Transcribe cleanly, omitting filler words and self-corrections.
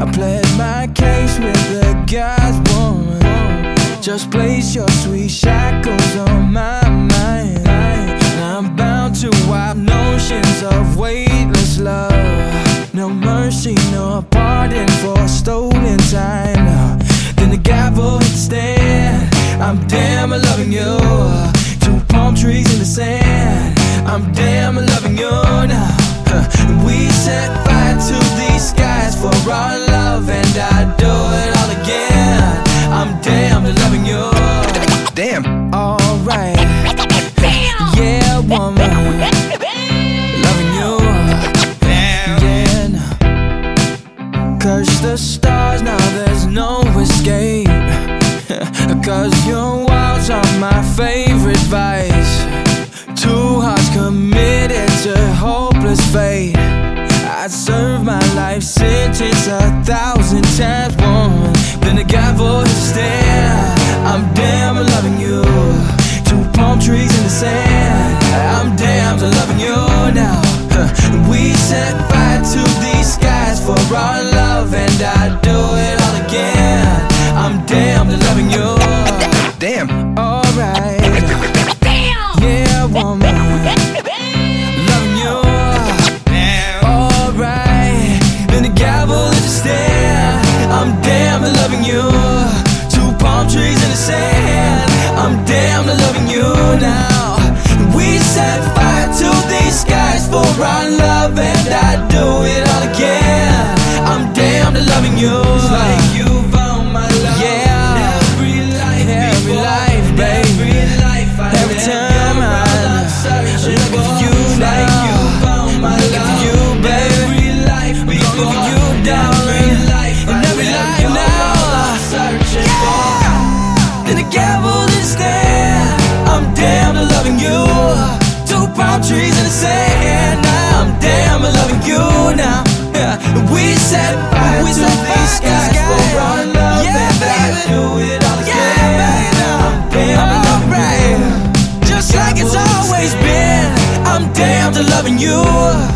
I pled my case with the guy's woman. Just place your sweet shackles on my mind. Now I'm bound to wipe notions of weightless love. No mercy, no pardon for stolen time. Then the gavel hit the stand. I'm damn loving you. Two palm trees in the sand. I'm damn loving you now. We set fire to these skies for our love, and I'd do it all again. I'm damn loving you. Damn. Alright. Yeah, woman. Loving you. Yeah, no. Curse the stars, now there's no escape. Cause your walls are my favorite vice. Two hearts committed to hopeless fate. I'd serve my life sentence 1,000 times, woman. Then the gavel hit the stand. I'm damn loving you. Two palm trees in the sand. I'm damn loving you now. We set fire to these skies for our love, and I'd do it all again. I'm damn loving you. Damn. Alright. Yeah, woman. Loving you. Alright. Then the gavel hit the stand. I'm damn loving you. Two palm trees in the sand. I'm damn loving you now. We set fire to these skies for our love, and I'd do it all again. I'm damn loving you. It's like you found my love. Yeah. Every life, baby. Every time I'm looking for you now. I'm looking for you, baby. I'm looking for you, darling. In every life now. Yeah. Then the gavel is there. I'm damn loving you. Two palm trees in the sand. I'm damn loving you now. Yeah. We set fire to these skies for our love, and I do it all again. I'm damn loving you. Just like it's always been. I'm damn loving you.